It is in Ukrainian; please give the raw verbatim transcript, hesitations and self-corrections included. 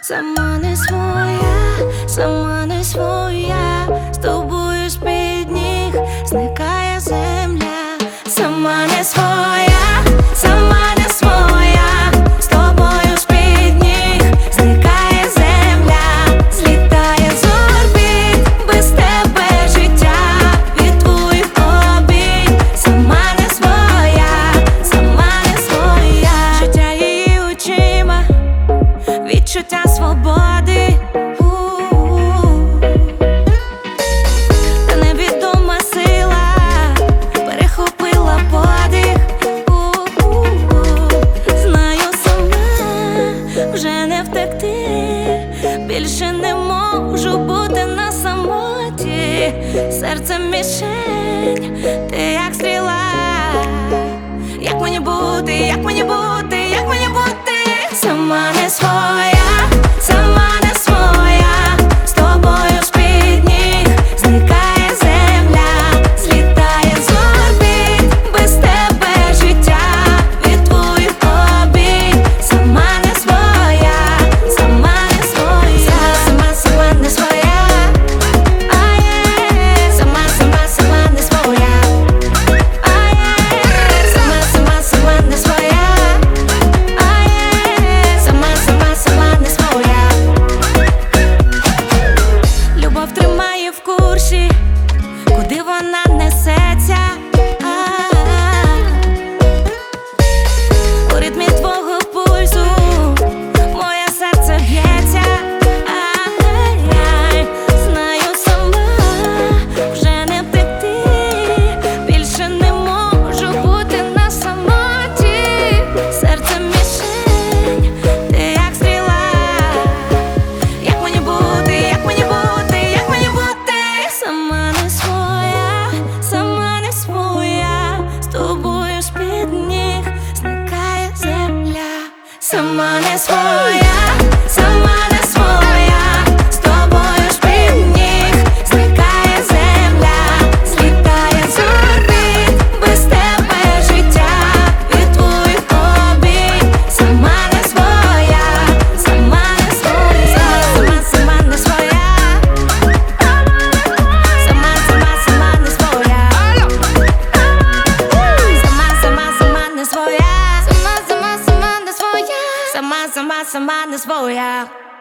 Сама не своя, сама не своя, з тобою з-під ніг зникає земля. Сама не своя, сама не своя, з тобою з-під ніг зникає земля. Злітає з орбіт, без тебе життя від твоїх обійм. Сама не своя, сама не своя, життя її очима, відчуття свободи, та невідома сила перехопила подих. Знаю, сама вже не втекти, більше не можу бути на самоті. Серце мішень, ти як стріла. Як мені бути, як мені бути, як мені бути? Сама не своя, сама не своя, з тобою з-під ніг зникає земля. Злітає з орбіт, без тебе життя від твоїх обійм. Сама не своя, сама не своя, сама, сама не своя, ай, сама, сама, сама не своя, ай, сама, сама, сама не своя. Любов тримає в курсі, куди вона несеться. У ритмі твого пульсу моє серце б'ється. Знаю, сама вже не втекти, більше не можу бути на самоті. Серце мішень, ти як стріла. Як мені бути, як мені бути, як мені бути? Сама не своя, сама не своя, з тобою з-під ніг зникає земля. Сама не своя, сама не своя, з тобою з-під ніг зникає земля. Злітає з орбіт, без тебе життя від твоїх обійм. Сама не своя, сама не своя, сама, сама не своя, сама, сама, сама не своя, сама, сама, сама не своя, сама, сама, сама не своя, сама, сама, сама не своя.